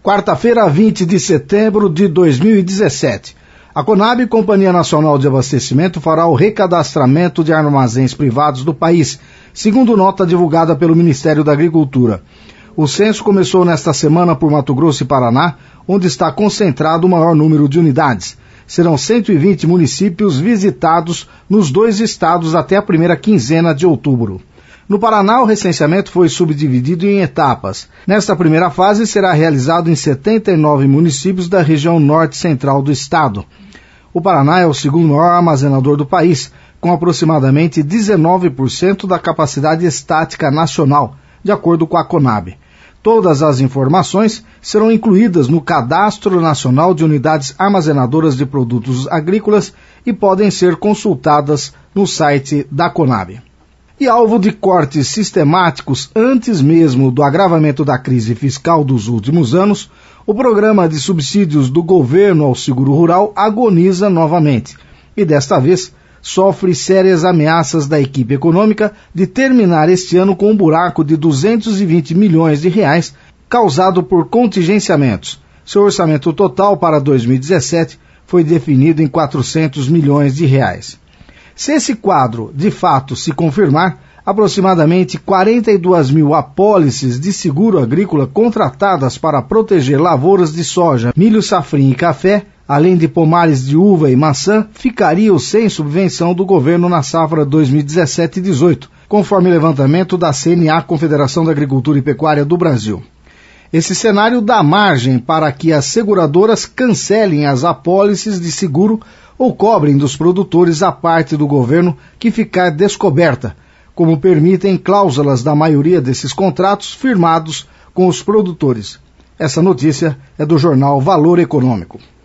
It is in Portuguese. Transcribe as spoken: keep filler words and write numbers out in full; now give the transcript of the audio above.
Quarta-feira, vinte de setembro de dois mil e dezessete. A Conab, Companhia Nacional de Abastecimento, fará o recadastramento de armazéns privados do país, segundo nota divulgada pelo Ministério da Agricultura. O censo começou nesta semana por Mato Grosso e Paraná, onde está concentrado o maior número de unidades. Serão cento e vinte municípios visitados nos dois estados até a primeira quinzena de outubro. No Paraná, o recenseamento foi subdividido em etapas. Nesta primeira fase, será realizado em setenta e nove municípios da região norte-central do estado. O Paraná é o segundo maior armazenador do país, com aproximadamente dezenove por cento da capacidade estática nacional, de acordo com a Conab. Todas as informações serão incluídas no Cadastro Nacional de Unidades Armazenadoras de Produtos Agrícolas e podem ser consultadas no site da Conab. E alvo de cortes sistemáticos antes mesmo do agravamento da crise fiscal dos últimos anos, o programa de subsídios do governo ao seguro rural agoniza novamente e, desta vez, sofre sérias ameaças da equipe econômica de terminar este ano com um buraco de duzentos e vinte milhões de reais causado por contingenciamentos. Seu orçamento total para dois mil e dezessete foi definido em quatrocentos milhões de reais. Se esse quadro, de fato, se confirmar, aproximadamente quarenta e duas mil apólices de seguro agrícola contratadas para proteger lavouras de soja, milho safrinha e café, além de pomares de uva e maçã, ficariam sem subvenção do governo na safra dois mil e dezessete e dezoito, conforme levantamento da C N A, Confederação da Agricultura e Pecuária do Brasil. Esse cenário dá margem para que as seguradoras cancelem as apólices de seguro ou cobrem dos produtores a parte do governo que ficar descoberta, como permitem cláusulas da maioria desses contratos firmados com os produtores. Essa notícia é do jornal Valor Econômico.